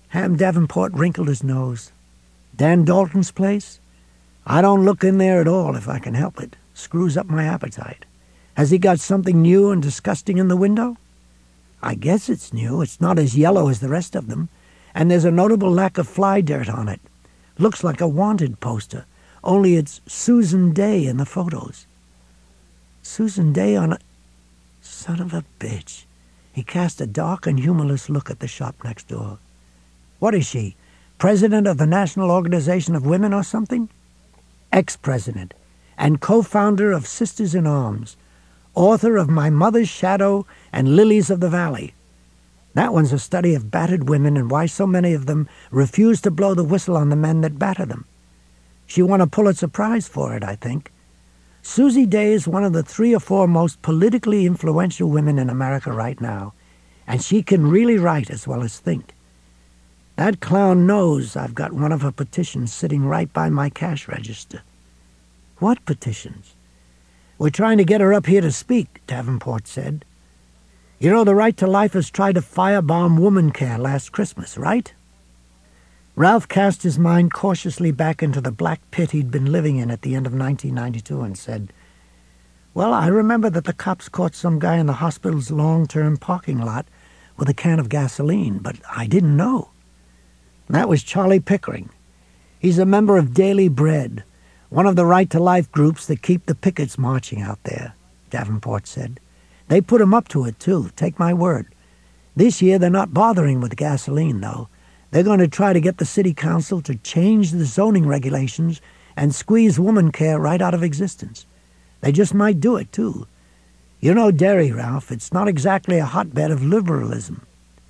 Ham Davenport wrinkled his nose. Dan Dalton's place? I don't look in there at all if I can help it. Screws up my appetite. Has he got something new and disgusting in the window? I guess it's new. It's not as yellow as the rest of them. And there's a notable lack of fly dirt on it. Looks like a wanted poster, only it's Susan Day in the photos. Susan Day on a... Son of a bitch. He cast a dark and humorless look at the shop next door. What is she? President of the National Organization of Women or something? Ex-president and co-founder of Sisters in Arms, author of My Mother's Shadow and Lilies of the Valley. That one's a study of battered women and why so many of them refuse to blow the whistle on the men that batter them. She won a Pulitzer Prize for it, I think. Susie Day is one of the 3 or 4 most politically influential women in America right now, and she can really write as well as think. That clown knows I've got one of her petitions sitting right by my cash register. What petitions? We're trying to get her up here to speak, Davenport said. You know the Right to Lifers tried to firebomb woman care last Christmas, right? Ralph cast his mind cautiously back into the black pit he'd been living in at the end of 1992 and said, Well, I remember that the cops caught some guy in the hospital's long-term parking lot with a can of gasoline, but I didn't know. That was Charlie Pickering. He's a member of Daily Bread, one of the Right to Life groups that keep the pickets marching out there, Davenport said. They put him up to it, too, take my word. This year they're not bothering with gasoline, though. They're going to try to get the city council to change the zoning regulations and squeeze woman care right out of existence. They just might do it, too. You know Derry, Ralph. It's not exactly a hotbed of liberalism.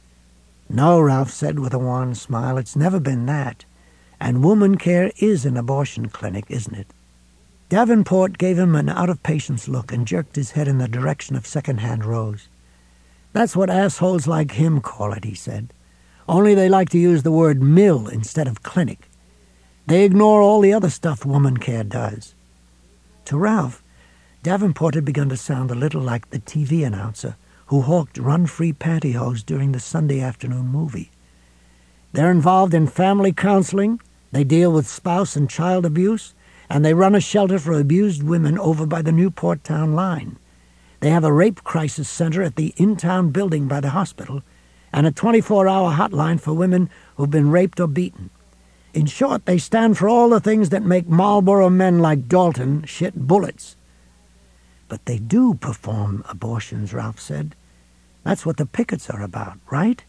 No, Ralph said with a wan smile, it's never been that. And woman care is an abortion clinic, isn't it? Davenport gave him an out-of-patience look and jerked his head in the direction of second-hand rows. That's what assholes like him call it, he said. Only they like to use the word mill instead of clinic. They ignore all the other stuff woman care does. To Ralph, Davenport had begun to sound a little like the TV announcer who hawked run-free pantyhose during the Sunday afternoon movie. They're involved in family counseling, they deal with spouse and child abuse, and they run a shelter for abused women over by the Newport Town line. They have a rape crisis center at the in-town building by the hospital, and a 24-hour hotline for women who've been raped or beaten. In short, they stand for all the things that make Marlboro men like Dalton shit bullets. But they do perform abortions, Ralph said. That's what the pickets are about, right?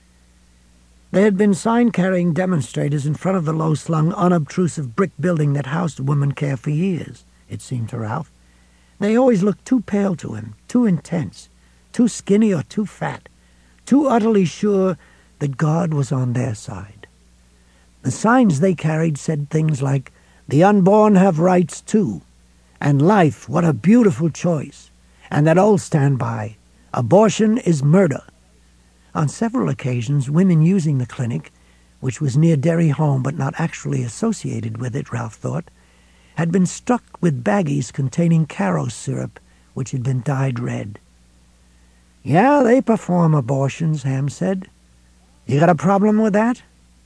There had been sign-carrying demonstrators in front of the low-slung, unobtrusive brick building that housed woman care for years, it seemed to Ralph. They always looked too pale to him, too intense, too skinny or too fat, too utterly sure that God was on their side. The signs they carried said things like, "The unborn have rights too," and "Life, what a beautiful choice," and that old standby, "Abortion is murder." On several occasions, women using the clinic, which was near Derry home but not actually associated with it, Ralph thought, had been struck with baggies containing Caro syrup, which had been dyed red. "Yeah, they perform abortions," Ham said. "You got a problem with that?"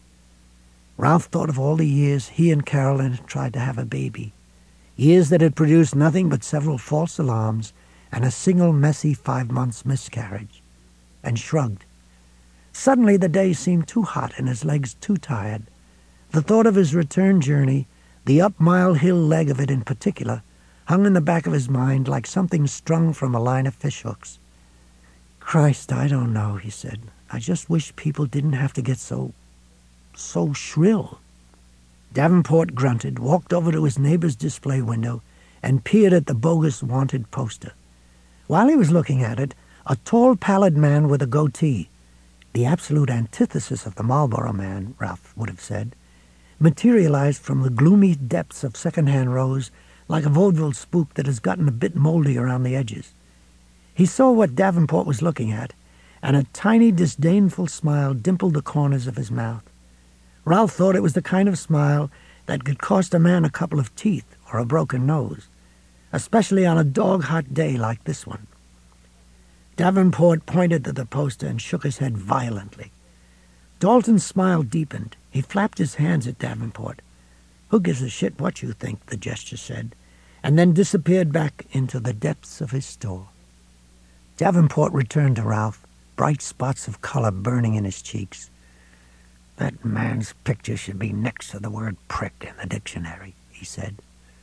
Ralph thought of all the years he and Carolyn had tried to have a baby, years that had produced nothing but several false alarms and a single messy 5 months miscarriage, and shrugged. Suddenly the day seemed too hot and his legs too tired. The thought of his return journey, the up-Mile Hill leg of it in particular, hung in the back of his mind like something strung from a line of fishhooks. "Christ, I don't know," he said. "I just wish people didn't have to get so shrill." Davenport grunted, walked over to his neighbor's display window, and peered at the bogus wanted poster. While he was looking at it, a tall, pallid man with a goatee, the absolute antithesis of the Marlboro man, Ralph would have said, materialized from the gloomy depths of second-hand rows like a vaudeville spook that has gotten a bit moldy around the edges. He saw what Davenport was looking at, and a tiny, disdainful smile dimpled the corners of his mouth. Ralph thought it was the kind of smile that could cost a man a couple of teeth or a broken nose, especially on a dog-hot day like this one. Davenport pointed to the poster and shook his head violently. Dalton's smile deepened. He flapped his hands at Davenport. "Who gives a shit what you think?" the gesture said, and then disappeared back into the depths of his store. Davenport returned to Ralph, bright spots of color burning in his cheeks. "That man's picture should be next to the word prick in the dictionary," he said.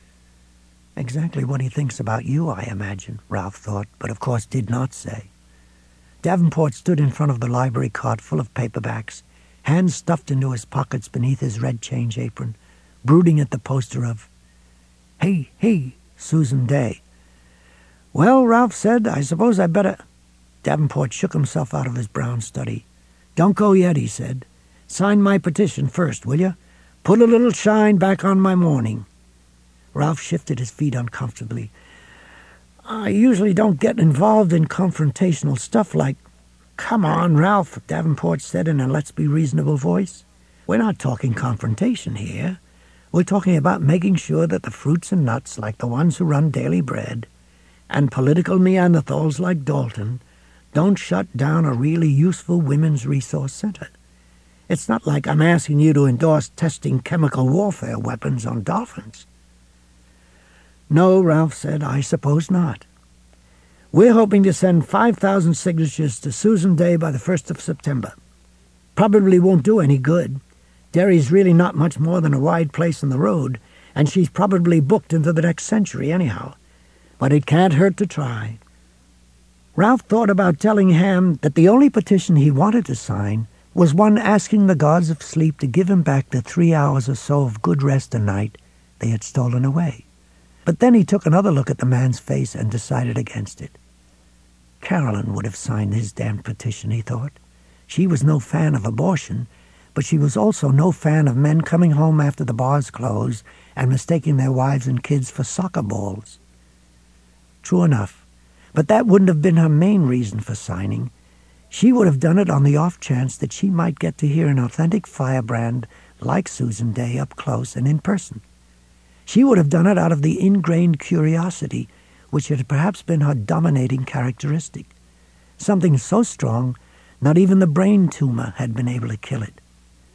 Exactly what he thinks about you, I imagine, Ralph thought, but of course did not say. Davenport stood in front of the library cart full of paperbacks, hands stuffed into his pockets beneath his red change apron, brooding at the poster of Hey, Susan Day. "Well," Ralph said, "I suppose I better—" Davenport shook himself out of his brown study. "Don't go yet," he said. "Sign my petition first, will you? Put a little shine back on my morning." Ralph shifted his feet uncomfortably. "I usually don't get involved in confrontational stuff like—" "Come on, Ralph," Davenport said in a let's-be-reasonable voice. "We're not talking confrontation here. We're talking about making sure that the fruits and nuts, like the ones who run Daily Bread, and political Neanderthals like Dalton, don't shut down a really useful women's resource center. It's not like I'm asking you to endorse testing chemical warfare weapons on dolphins." "No," Ralph said, "I suppose not. We're hoping to send 5,000 signatures to Susan Day by the 1st of September. Probably won't do any good. Derry's really not much more than a wide place in the road, and she's probably booked into the next century anyhow. But it can't hurt to try." Ralph thought about telling Ham that the only petition he wanted to sign was one asking the gods of sleep to give him back the 3 hours or so of good rest a night they had stolen away. But then he took another look at the man's face and decided against it. Carolyn would have signed his damned petition, he thought. She was no fan of abortion, but she was also no fan of men coming home after the bars closed and mistaking their wives and kids for soccer balls. True enough, but that wouldn't have been her main reason for signing. She would have done it on the off chance that she might get to hear an authentic firebrand like Susan Day up close and in person. She would have done it out of the ingrained curiosity which had perhaps been her dominating characteristic, something so strong not even the brain tumor had been able to kill it.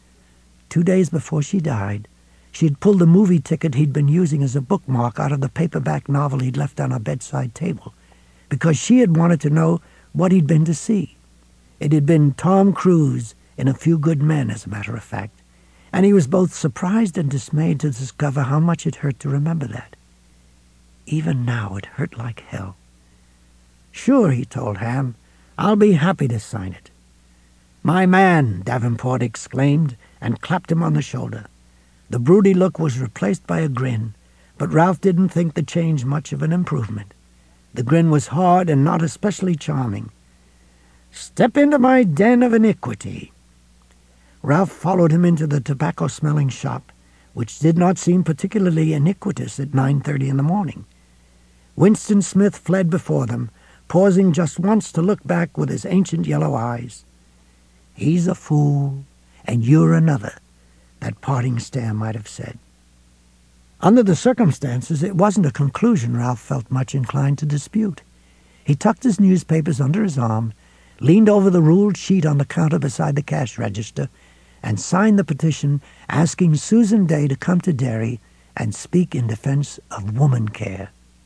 2 days before she died, she had pulled a movie ticket he'd been using as a bookmark out of the paperback novel he'd left on her bedside table, because she had wanted to know what he'd been to see. It had been Tom Cruise in A Few Good Men, as a matter of fact, and he was both surprised and dismayed to discover how much it hurt to remember that. Even now it hurt like hell. "Sure," he told Ham, "I'll be happy to sign it." "My man," Davenport exclaimed, and clapped him on the shoulder. The broody look was replaced by a grin, but Ralph didn't think the change much of an improvement. The grin was hard and not especially charming. "Step into my den of iniquity." Ralph followed him into the tobacco-smelling shop, which did not seem particularly iniquitous at 9:30 in the morning. Winston Smith fled before them, pausing just once to look back with his ancient yellow eyes. "He's a fool, and you're another," that parting stare might have said. Under the circumstances, it wasn't a conclusion Ralph felt much inclined to dispute. He tucked his newspapers under his arm, leaned over the ruled sheet on the counter beside the cash register, and signed the petition asking Susan Day to come to Derry and speak in defense of woman care.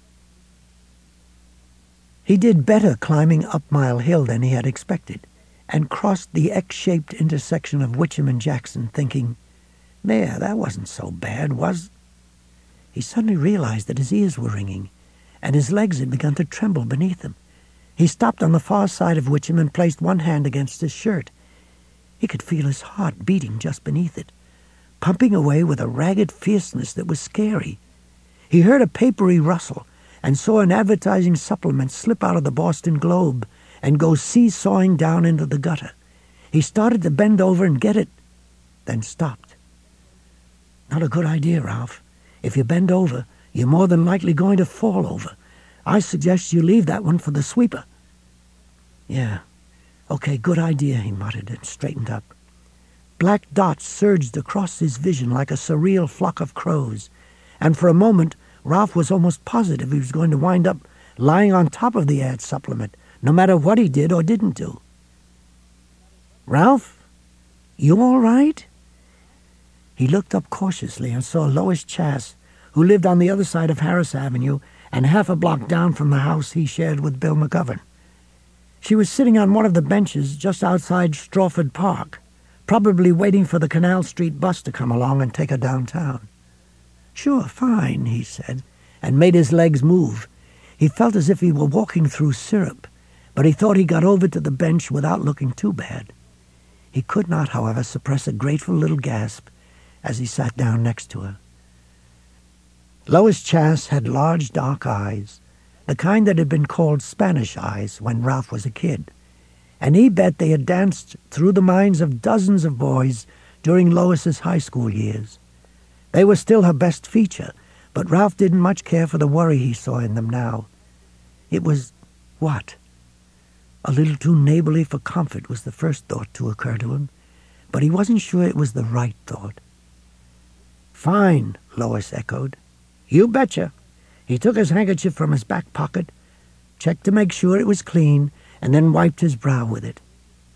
He did better climbing up Mile Hill than he had expected, and crossed the X-shaped intersection of Witcham and Jackson, thinking, "There, that wasn't so bad, was—" He suddenly realized that his ears were ringing, and his legs had begun to tremble beneath him. He stopped on the far side of Witcham and placed one hand against his shirt. He could feel his heart beating just beneath it, pumping away with a ragged fierceness that was scary. He heard a papery rustle and saw an advertising supplement slip out of the Boston Globe and go seesawing down into the gutter. He started to bend over and get it, then stopped. "Not a good idea, Ralph. If you bend over, you're more than likely going to fall over. I suggest you leave that one for the sweeper." "Yeah, okay, good idea," he muttered and straightened up. Black dots surged across his vision like a surreal flock of crows, and for a moment Ralph was almost positive he was going to wind up lying on top of the ad supplement, no matter what he did or didn't do. "Ralph?" You all right?" He looked up cautiously and saw Lois Chass, who lived on the other side of Harris Avenue and half a block down from the house he shared with Bill McGovern. She was sitting on one of the benches just outside Strawford Park, probably waiting for the Canal Street bus to come along and take her downtown. "Sure, fine," he said, and made his legs move. He felt as if he were walking through syrup, but he thought he got over to the bench without looking too bad. He could not, however, suppress a grateful little gasp as he sat down next to her. Lois Chass had large dark eyes, the kind that had been called Spanish eyes when Ralph was a kid, and he bet they had danced through the minds of dozens of boys during Lois's high school years. They were still her best feature, but Ralph didn't much care for the worry he saw in them now. It was, what? A little too neighborly for comfort was the first thought to occur to him, but he wasn't sure it was the right thought. "Fine," Lois echoed. "You betcha." He took his handkerchief from his back pocket, checked to make sure it was clean, and then wiped his brow with it.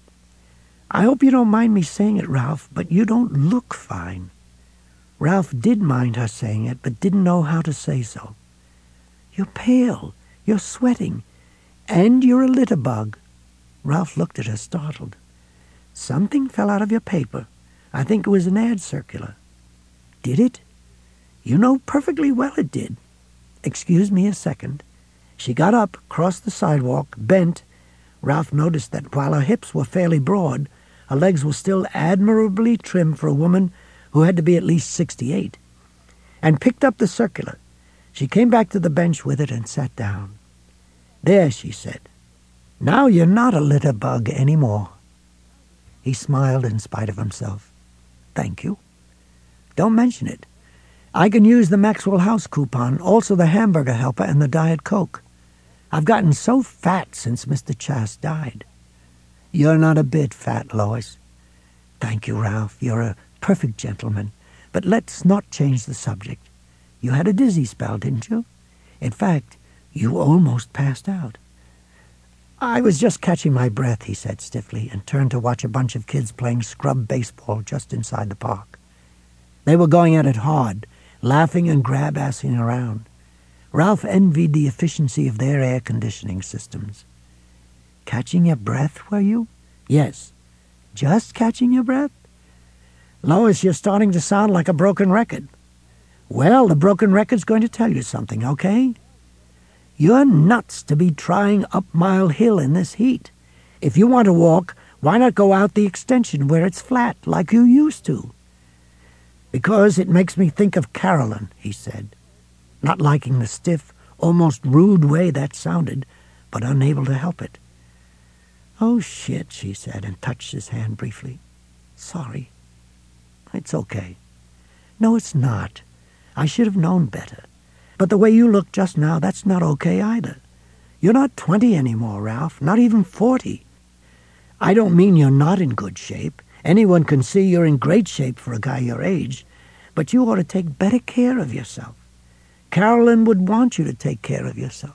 "I hope you don't mind me saying it, Ralph, but you don't look fine." Ralph did mind her saying it, but didn't know how to say so. "You're pale, you're sweating, and you're a litter bug." Ralph looked at her, startled. "Something fell out of your paper. I think it was an ad circular." "Did it?" "You know perfectly well it did." "Excuse me a second." She got up, crossed the sidewalk, bent. Ralph noticed that while her hips were fairly broad, her legs were still admirably trim for a woman who had to be at least 68, and picked up the circular. She came back to the bench with it and sat down. "There," she said. "Now you're not a litter bug anymore." He smiled in spite of himself. "Thank you." "Don't mention it. I can use the Maxwell House coupon, also the hamburger helper and the Diet Coke. I've gotten so fat since Mr. Chass died." "You're not a bit fat, Lois." "Thank you, Ralph. You're a perfect gentleman. But let's not change the subject. You had a dizzy spell, didn't you? In fact, you almost passed out." "I was just catching my breath," he said stiffly, and turned to watch a bunch of kids playing scrub baseball just inside the park. They were going at it hard, laughing and grab-assing around. Ralph envied the efficiency of their air conditioning systems. "Catching your breath, were you?" "Yes." "Just catching your breath?" "Lois, you're starting to sound like a broken record." "Well, the broken record's going to tell you something, okay? You're nuts to be trying up Mile Hill in this heat. If you want to walk, why not go out the extension where it's flat, like you used to?" "Because it makes me think of Carolyn," he said, not liking the stiff, almost rude way that sounded, but unable to help it. "Oh, shit," she said, and touched his hand briefly. "Sorry." "It's okay." "No, it's not. I should have known better. But the way you looked just now, that's not okay either. You're not 20 anymore, Ralph, not even 40. I don't mean you're not in good shape. Anyone can see you're in great shape for a guy your age, but you ought to take better care of yourself. Carolyn would want you to take care of yourself."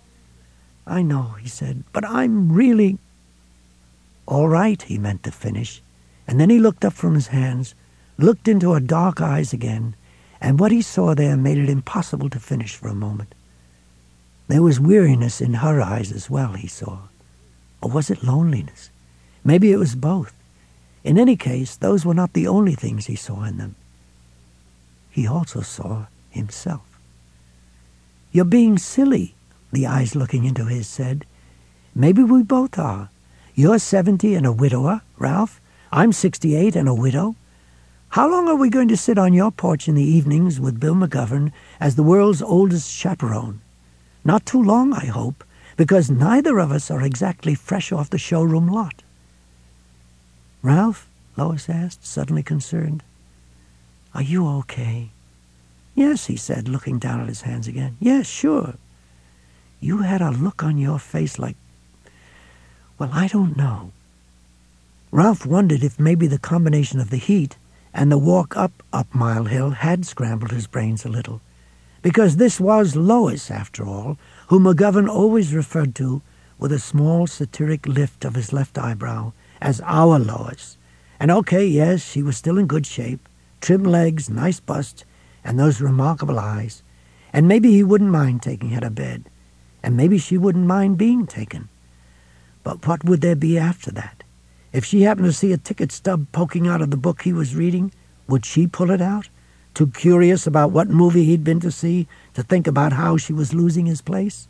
"I know," he said, "but I'm really—" "All right," he meant to finish, and then he looked up from his hands, looked into her dark eyes again, and what he saw there made it impossible to finish for a moment. There was weariness in her eyes as well, he saw. Or was it loneliness? Maybe it was both. In any case, those were not the only things he saw in them. He also saw himself. "You're being silly," the eyes looking into his said. "Maybe we both are. You're 70 and a widower, Ralph. I'm 68 and a widow. How long are we going to sit on your porch in the evenings with Bill McGovern as the world's oldest chaperone? Not too long, I hope, because neither of us are exactly fresh off the showroom lot." "Ralph?" Lois asked, suddenly concerned. "Are you okay?" "Yes," he said, looking down at his hands again. "Yes, sure." "You had a look on your face like... well, I don't know." Ralph wondered if maybe the combination of the heat and the walk up Mile Hill had scrambled his brains a little, because this was Lois, after all, whom McGovern always referred to, with a small satiric lift of his left eyebrow, as our Lois, And okay, yes, she was still in good shape. Trim legs, nice bust, and those remarkable eyes. And maybe he wouldn't mind taking her to bed. And maybe she wouldn't mind being taken. But what would there be after that? If she happened to see a ticket stub poking out of the book he was reading, would she pull it out? Too curious about what movie he'd been to see to think about how she was losing his place?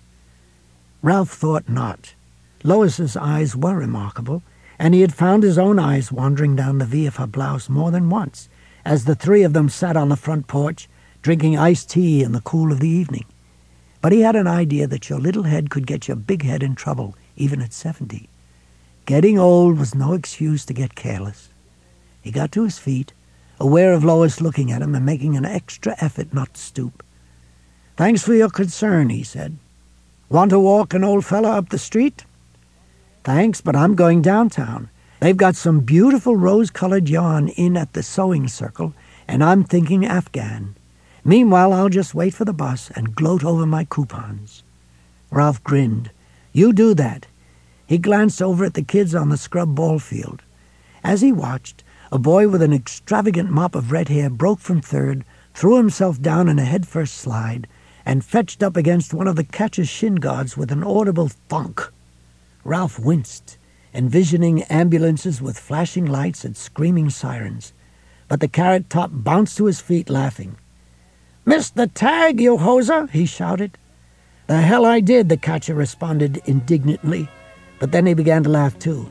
Ralph thought not. Lois's eyes were remarkable, and he had found his own eyes wandering down the V of her blouse more than once, as the three of them sat on the front porch, drinking iced tea in the cool of the evening. But he had an idea that your little head could get your big head in trouble, even at 70. Getting old was no excuse to get careless. He got to his feet, aware of Lois looking at him and making an extra effort not to stoop. "Thanks for your concern," he said. "Want to walk an old fella up the street?" "Thanks, but I'm going downtown. They've got some beautiful rose-colored yarn in at the sewing circle, and I'm thinking Afghan. Meanwhile, I'll just wait for the bus and gloat over my coupons." Ralph grinned. "You do that." He glanced over at the kids on the scrub ball field. As he watched, a boy with an extravagant mop of red hair broke from third, threw himself down in a headfirst slide, and fetched up against one of the catcher's shin guards with an audible thunk. Ralph winced, envisioning ambulances with flashing lights and screaming sirens. But the Carrot Top bounced to his feet, laughing. "Missed the tag, you hoser!" he shouted. "The hell I did," the catcher responded indignantly, but then he began to laugh too.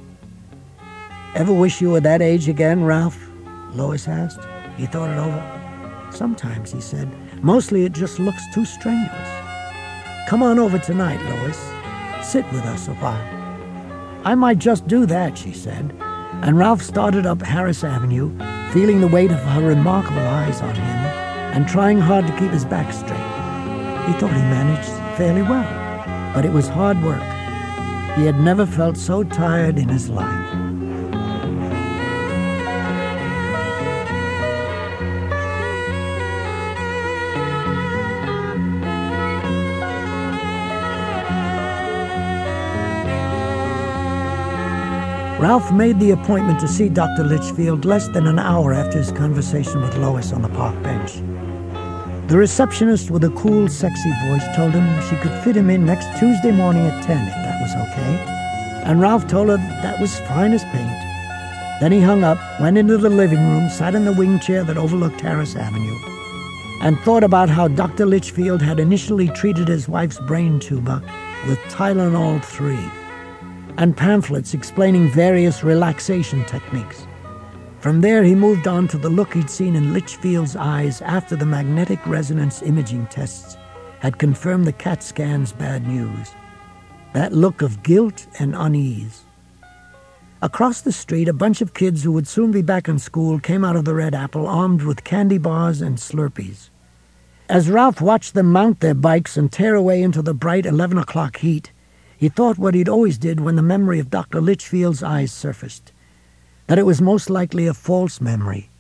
"Ever wish you were that age again, Ralph?" Lois asked. He thought it over. "Sometimes," he said. "Mostly it just looks too strenuous." "Come on over tonight, Lois. Sit with us a while." "I might just do that," she said, and Ralph started up Harris Avenue, feeling the weight of her remarkable eyes on him and trying hard to keep his back straight. He thought he managed fairly well, but it was hard work. He had never felt so tired in his life. Ralph made the appointment to see Dr. Litchfield less than an hour after his conversation with Lois on the park bench. The receptionist with a cool, sexy voice told him she could fit him in next Tuesday morning at 10 if that was okay, and Ralph told her that was fine as paint. Then he hung up, went into the living room, sat in the wing chair that overlooked Harris Avenue, and thought about how Dr. Litchfield had initially treated his wife's brain tumor with Tylenol 3, and pamphlets explaining various relaxation techniques. From there he moved on to the look he'd seen in Litchfield's eyes after the magnetic resonance imaging tests had confirmed the CAT scan's bad news. That look of guilt and unease. Across the street, a bunch of kids who would soon be back in school came out of the Red Apple armed with candy bars and Slurpees. As Ralph watched them mount their bikes and tear away into the bright 11 o'clock heat, he thought what he'd always did when the memory of Dr. Litchfield's eyes surfaced, that it was most likely a false memory.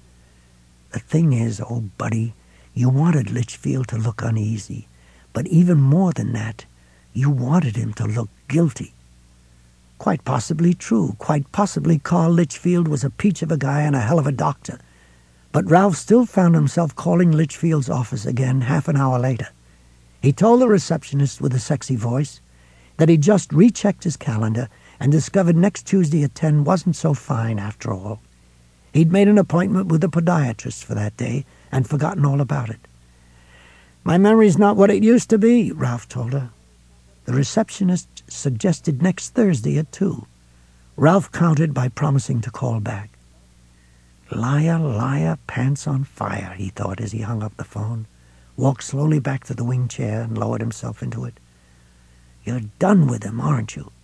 "The thing is, old buddy, you wanted Litchfield to look uneasy, but even more than that, you wanted him to look guilty." Quite possibly true. Quite possibly Carl Litchfield was a peach of a guy and a hell of a doctor. But Ralph still found himself calling Litchfield's office again half an hour later. He told the receptionist with a sexy voice that he'd just rechecked his calendar and discovered next Tuesday at 10 wasn't so fine after all. He'd made an appointment with a podiatrist for that day and forgotten all about it. "My memory's not what it used to be," Ralph told her. The receptionist suggested next Thursday at 2. Ralph countered by promising to call back. "Liar, liar, pants on fire," he thought as he hung up the phone, walked slowly back to the wing chair and lowered himself into it. "You're done with him, aren't you?"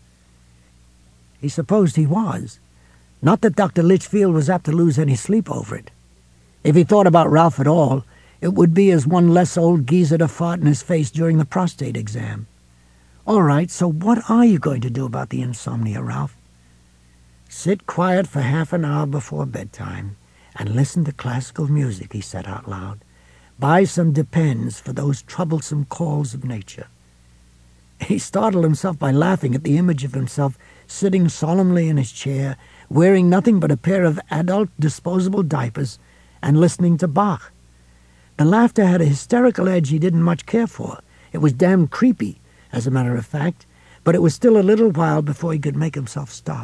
He supposed he was. Not that Dr. Litchfield was apt to lose any sleep over it. If he thought about Ralph at all, it would be as one less old geezer to fart in his face during the prostate exam. "All right, so what are you going to do about the insomnia, Ralph?" "Sit quiet for half an hour before bedtime and listen to classical music," he said out loud. "Buy some Depends for those troublesome calls of nature." He startled himself by laughing at the image of himself sitting solemnly in his chair wearing nothing but a pair of adult disposable diapers and listening to Bach. The laughter had a hysterical edge he didn't much care for. It was damn creepy, as a matter of fact, but it was still a little while before he could make himself stop.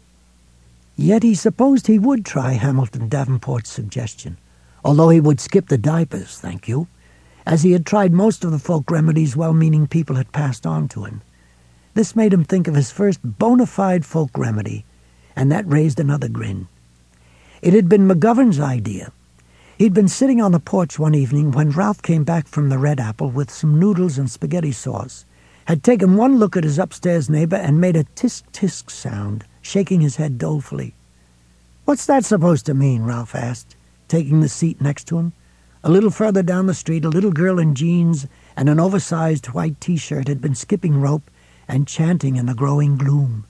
Yet he supposed he would try Hamilton Davenport's suggestion, although he would skip the diapers, thank you, as he had tried most of the folk remedies well-meaning people had passed on to him. This made him think of his first bona fide folk remedy, and that raised another grin. It had been McGovern's idea. He'd been sitting on the porch one evening when Ralph came back from the Red Apple with some noodles and spaghetti sauce, had taken one look at his upstairs neighbor and made a tisk-tisk sound, shaking his head dolefully. "What's that supposed to mean?" Ralph asked, taking the seat next to him. A little further down the street, a little girl in jeans and an oversized white T-shirt had been skipping rope and chanting in the growing gloom.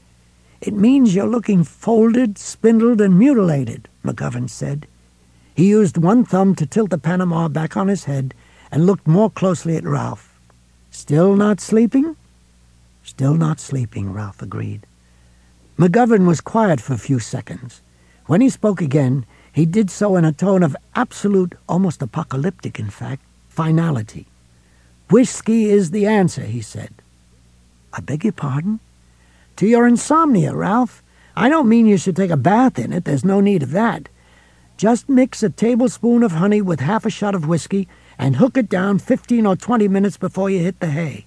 "It means you're looking folded, spindled, and mutilated," McGovern said. He used one thumb to tilt the Panama back on his head and looked more closely at Ralph. "Still not sleeping?" "Still not sleeping," Ralph agreed. McGovern was quiet for a few seconds. When he spoke again, he did so in a tone of absolute, almost apocalyptic, in fact, finality. "Whiskey is the answer," he said. "I beg your pardon?" "To your insomnia, Ralph. I don't mean you should take a bath in it. There's no need of that. Just mix a tablespoon of honey with half a shot of whiskey and hook it down 15 or 20 minutes before you hit the hay."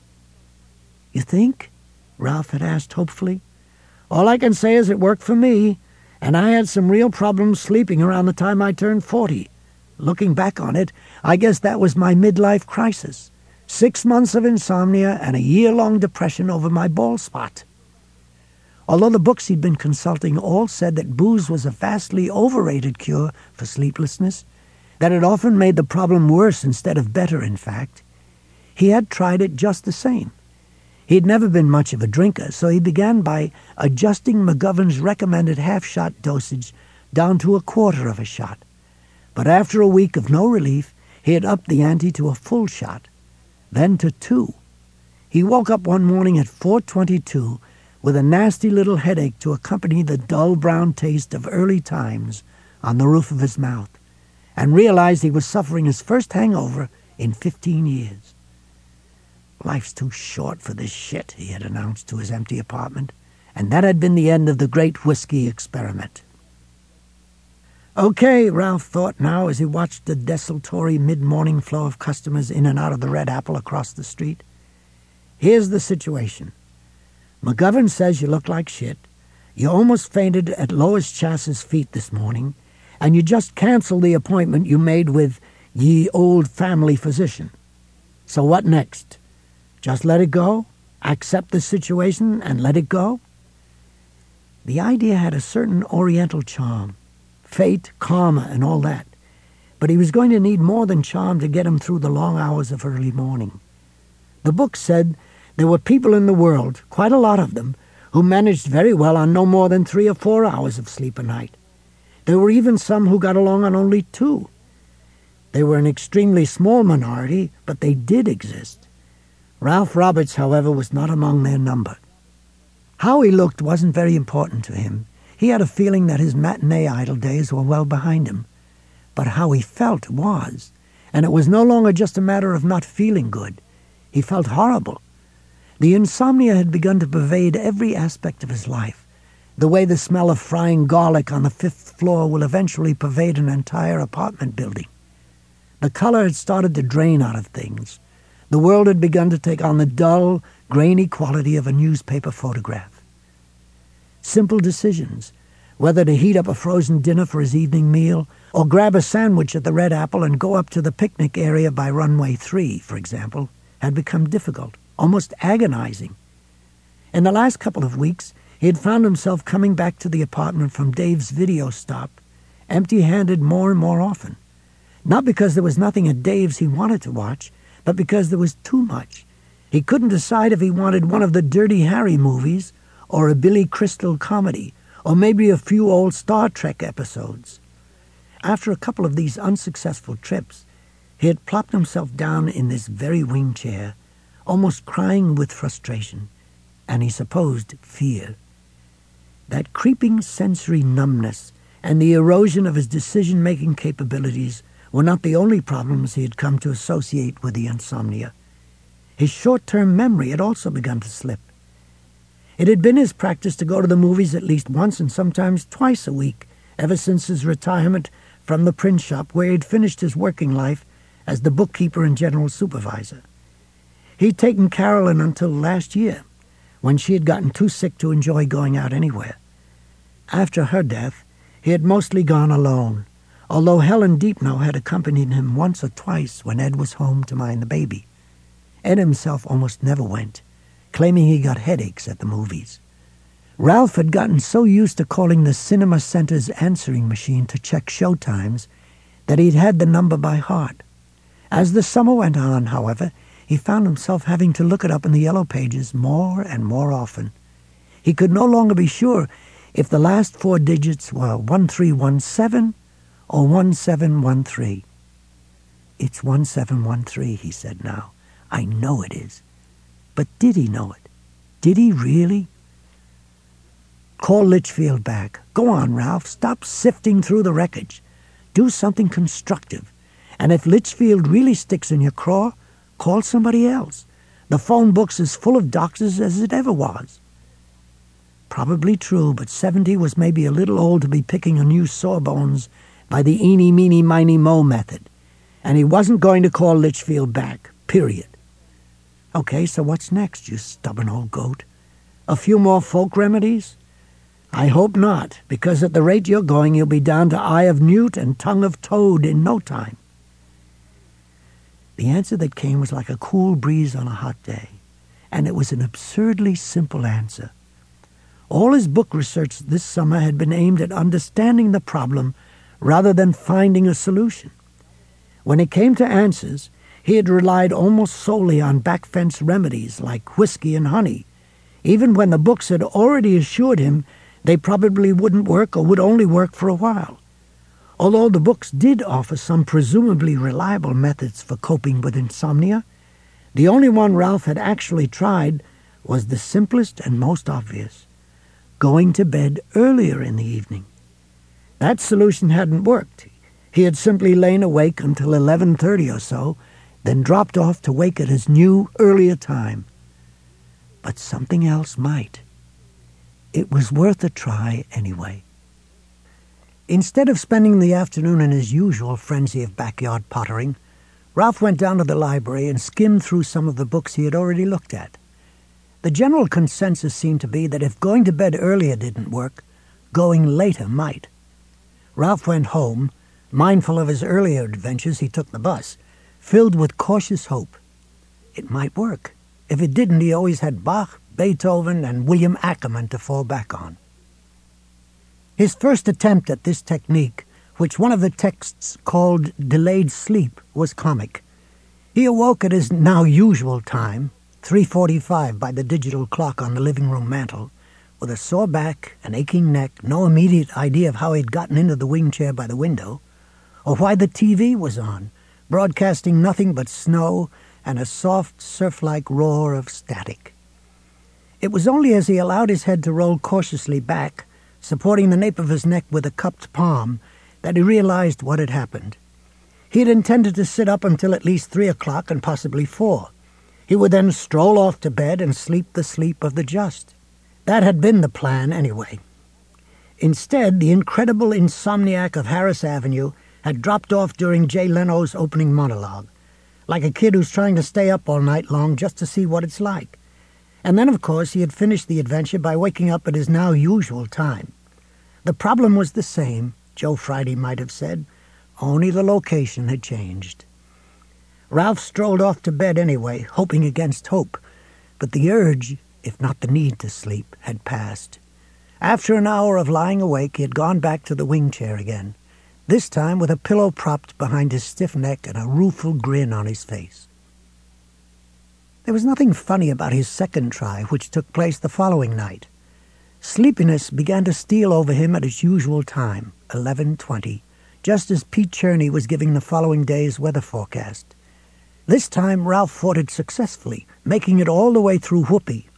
"You think?" Ralph had asked hopefully. "All I can say is it worked for me, and I had some real problems sleeping around the time I turned 40. Looking back on it, I guess that was my midlife crisis. 6 months of insomnia and a year-long depression over my bald spot." Although the books he'd been consulting all said that booze was a vastly overrated cure for sleeplessness, that it often made the problem worse instead of better, in fact, he had tried it just the same. He'd never been much of a drinker, so he began by adjusting McGovern's recommended half-shot dosage down to a quarter of a shot. But after a week of no relief, he had upped the ante to a full shot, then to 2. He woke up one morning at 4:22 with a nasty little headache to accompany the dull brown taste of early times on the roof of his mouth, and realized he was suffering his first hangover in 15 years. "Life's too short for this shit," he had announced to his empty apartment, and that had been the end of the great whiskey experiment. "Okay," Ralph thought now as he watched the desultory mid-morning flow of customers in and out of the Red Apple across the street. "Here's the situation. McGovern says you look like shit. You almost fainted at Lois Chass's feet this morning, and you just canceled the appointment you made with ye old family physician. So what next? Just let it go? Accept the situation and let it go?" The idea had a certain oriental charm, fate, karma, and all that, but he was going to need more than charm to get him through the long hours of early morning. The book said there were people in the world, quite a lot of them, who managed very well on no more than 3 or 4 hours of sleep a night. There were even some who got along on only 2. They were an extremely small minority, but they did exist. Ralph Roberts, however, was not among their number. How he looked wasn't very important to him. He had a feeling that his matinee idol days were well behind him. But how he felt was, and it was no longer just a matter of not feeling good. He felt horrible. The insomnia had begun to pervade every aspect of his life, the way the smell of frying garlic on the 5th floor will eventually pervade an entire apartment building. The color had started to drain out of things. The world had begun to take on the dull, grainy quality of a newspaper photograph. Simple decisions, whether to heat up a frozen dinner for his evening meal or grab a sandwich at the Red Apple and go up to the picnic area by Runway 3, for example, had become difficult, almost agonizing. In the last couple of weeks, he had found himself coming back to the apartment from Dave's video stop, empty-handed more and more often. Not because there was nothing at Dave's he wanted to watch, but because there was too much. He couldn't decide if he wanted one of the Dirty Harry movies or a Billy Crystal comedy, or maybe a few old Star Trek episodes. After a couple of these unsuccessful trips, he had plopped himself down in this very wing chair, almost crying with frustration, and he supposed fear. That creeping sensory numbness and the erosion of his decision-making capabilities were not the only problems he had come to associate with the insomnia. His short-term memory had also begun to slip. It had been his practice to go to the movies at least once and sometimes twice a week ever since his retirement from the print shop where he had finished his working life as the bookkeeper and general supervisor. He'd taken Carolyn until last year, when she had gotten too sick to enjoy going out anywhere. After her death, he had mostly gone alone, although Helen Deepno had accompanied him once or twice when Ed was home to mind the baby. Ed himself almost never went, claiming he got headaches at the movies. Ralph had gotten so used to calling the Cinema Center's answering machine to check showtimes that he'd had the number by heart. As the summer went on, however, he found himself having to look it up in the yellow pages more and more often. He could no longer be sure if the last 4 digits were 1317 or 1713. It's 1713, he said now. I know it is. But did he know it? Did he really? Call Litchfield back. Go on, Ralph. Stop sifting through the wreckage. Do something constructive. And if Litchfield really sticks in your craw, call somebody else. The phone book's as full of doctors as it ever was. Probably true, but 70 was maybe a little old to be picking a new sawbones by the eeny, meeny, miny, mo method. And he wasn't going to call Litchfield back, period. Okay, so what's next, you stubborn old goat? A few more folk remedies? I hope not, because at the rate you're going, you'll be down to eye of newt and tongue of toad in no time. The answer that came was like a cool breeze on a hot day, and it was an absurdly simple answer. All his book research this summer had been aimed at understanding the problem rather than finding a solution. When it came to answers, he had relied almost solely on back-fence remedies like whiskey and honey, even when the books had already assured him they probably wouldn't work or would only work for a while. Although the books did offer some presumably reliable methods for coping with insomnia, the only one Ralph had actually tried was the simplest and most obvious: going to bed earlier in the evening. That solution hadn't worked. He had simply lain awake until 11:30 or so, then dropped off to wake at his new, earlier time. But something else might. It was worth a try anyway. Instead of spending the afternoon in his usual frenzy of backyard pottering, Ralph went down to the library and skimmed through some of the books he had already looked at. The general consensus seemed to be that if going to bed earlier didn't work, going later might. Ralph went home. Mindful of his earlier adventures, he took the bus, filled with cautious hope. It might work. If it didn't, he always had Bach, Beethoven, and William Ackerman to fall back on. His first attempt at this technique, which one of the texts called delayed sleep, was comic. He awoke at his now usual time, 3:45 by the digital clock on the living room mantel, with a sore back, an aching neck, no immediate idea of how he'd gotten into the wing chair by the window, or why the TV was on, broadcasting nothing but snow and a soft, surf-like roar of static. It was only as he allowed his head to roll cautiously back, supporting the nape of his neck with a cupped palm, that he realized what had happened. He had intended to sit up until at least 3 o'clock and possibly 4. He would then stroll off to bed and sleep the sleep of the just. That had been the plan anyway. Instead, the incredible insomniac of Harris Avenue had dropped off during Jay Leno's opening monologue, like a kid who's trying to stay up all night long just to see what it's like. And then, of course, he had finished the adventure by waking up at his now usual time. The problem was the same, Joe Friday might have said, only the location had changed. Ralph strolled off to bed anyway, hoping against hope, but the urge, if not the need to sleep, had passed. After an hour of lying awake, he had gone back to the wing chair again, this time with a pillow propped behind his stiff neck and a rueful grin on his face. There was nothing funny about his second try, which took place the following night. Sleepiness began to steal over him at its usual time, 11:20, just as Pete Cherney was giving the following day's weather forecast. This time Ralph fought it successfully, making it all the way through Whoopi,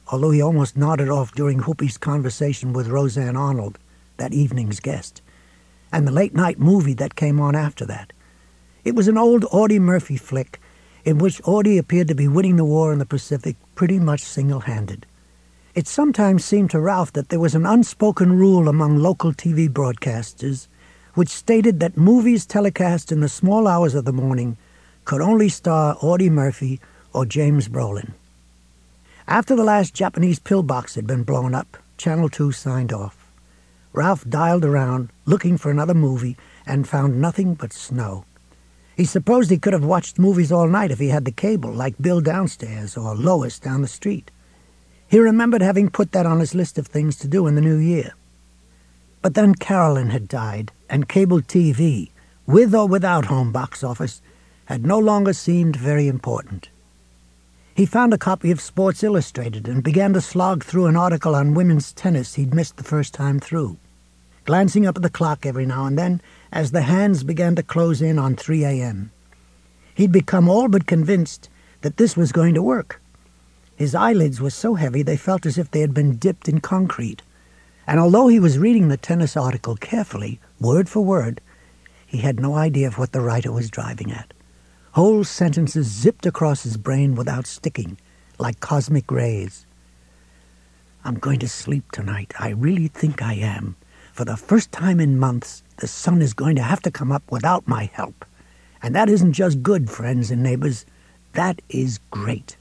although he almost nodded off during Whoopi's conversation with Roseanne Arnold, that evening's guest, and the late-night movie that came on after that. It was an old Audie Murphy flick in which Audie appeared to be winning the war in the Pacific pretty much single-handed. It sometimes seemed to Ralph that there was an unspoken rule among local TV broadcasters which stated that movies telecast in the small hours of the morning could only star Audie Murphy or James Brolin. After the last Japanese pillbox had been blown up, Channel 2 signed off. Ralph dialed around, looking for another movie, and found nothing but snow. He supposed he could have watched movies all night if he had the cable, like Bill Downstairs or Lois down the street. He remembered having put that on his list of things to do in the new year. But then Carolyn had died, and cable TV, with or without home box office, had no longer seemed very important. He found a copy of Sports Illustrated and began to slog through an article on women's tennis he'd missed the first time through, glancing up at the clock every now and then as the hands began to close in on 3 a.m. He'd become all but convinced that this was going to work. His eyelids were so heavy they felt as if they had been dipped in concrete, and although he was reading the tennis article carefully, word for word, he had no idea of what the writer was driving at. Whole sentences zipped across his brain without sticking, like cosmic rays. "I'm going to sleep tonight. I really think I am. For the first time in months, the sun is going to have to come up without my help. And that isn't just good, friends and neighbors. That is great."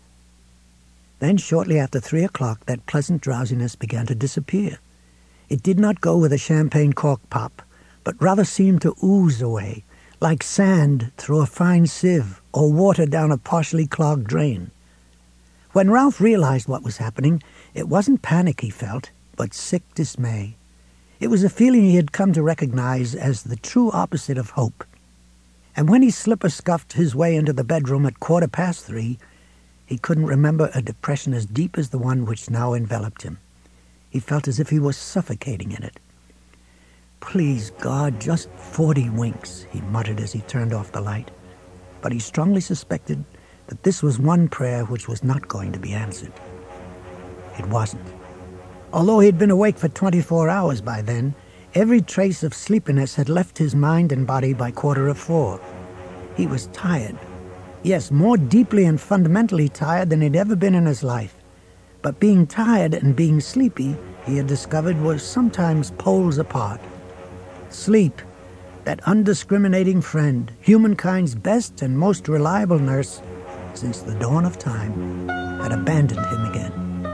Then, shortly after 3 o'clock, that pleasant drowsiness began to disappear. It did not go with a champagne cork pop, but rather seemed to ooze away, like sand through a fine sieve or water down a partially clogged drain. When Ralph realized what was happening, it wasn't panic he felt, but sick dismay. It was a feeling he had come to recognize as the true opposite of hope. And when he slipper-scuffed his way into the bedroom at 3:15, he couldn't remember a depression as deep as the one which now enveloped him. He felt as if he was suffocating in it. "Please, God, just 40 winks," he muttered as he turned off the light. But he strongly suspected that this was one prayer which was not going to be answered. It wasn't. Although he had been awake for 24 hours by then, every trace of sleepiness had left his mind and body by 4:15. He was tired. Yes, more deeply and fundamentally tired than he'd ever been in his life. But being tired and being sleepy, he had discovered, was sometimes poles apart. Sleep, that undiscriminating friend, humankind's best and most reliable nurse since the dawn of time, had abandoned him again.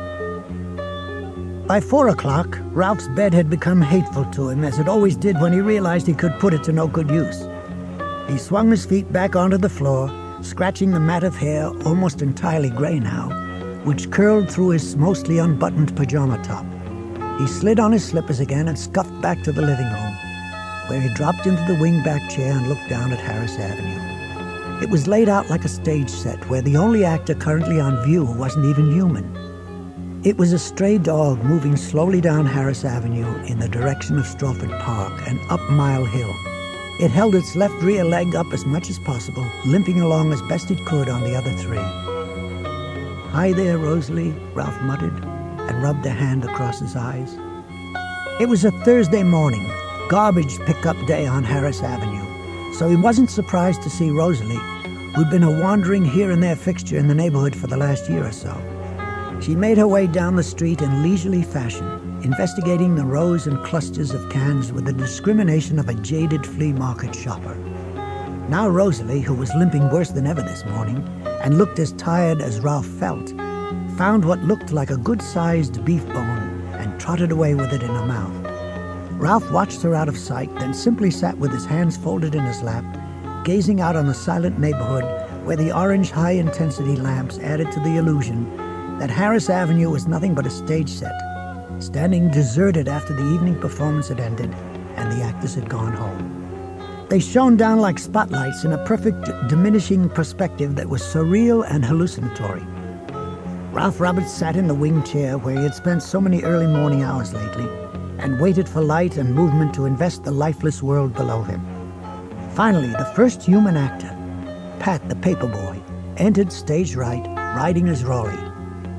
By 4 o'clock, Ralph's bed had become hateful to him, as it always did when he realized he could put it to no good use. He swung his feet back onto the floor, scratching the mat of hair, almost entirely gray now, which curled through his mostly unbuttoned pajama top. He slid on his slippers again and scuffed back to the living room, where he dropped into the wing-back chair and looked down at Harris Avenue. It was laid out like a stage set, where the only actor currently on view wasn't even human. It was a stray dog moving slowly down Harris Avenue in the direction of Strawford Park and up Mile Hill. It held its left rear leg up as much as possible, limping along as best it could on the other three. "Hi there, Rosalie," Ralph muttered, and rubbed a hand across his eyes. It was a Thursday morning, garbage pickup day on Harris Avenue, so he wasn't surprised to see Rosalie, who'd been a wandering here-and-there fixture in the neighborhood for the last year or so. She made her way down the street in leisurely fashion, investigating the rows and clusters of cans with the discrimination of a jaded flea market shopper. Now Rosalie, who was limping worse than ever this morning, and looked as tired as Ralph felt, found what looked like a good-sized beef bone and trotted away with it in her mouth. Ralph watched her out of sight, then simply sat with his hands folded in his lap, gazing out on the silent neighborhood where the orange high-intensity lamps added to the illusion that Harris Avenue was nothing but a stage set, standing deserted after the evening performance had ended and the actors had gone home. They shone down like spotlights in a perfect diminishing perspective that was surreal and hallucinatory. Ralph Roberts sat in the wing chair where he had spent so many early morning hours lately and waited for light and movement to invest the lifeless world below him. Finally, the first human actor, Pat the paperboy, entered stage right, riding his Rory.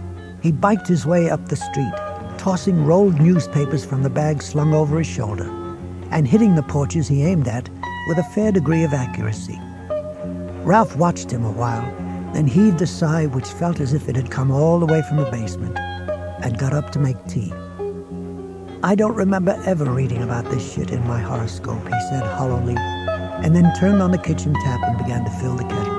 He biked his way up the street, tossing rolled newspapers from the bag slung over his shoulder, and hitting the porches he aimed at with a fair degree of accuracy. Ralph watched him a while, then heaved a sigh which felt as if it had come all the way from the basement, and got up to make tea. "I don't remember ever reading about this shit in my horoscope," he said hollowly, and then turned on the kitchen tap and began to fill the kettle.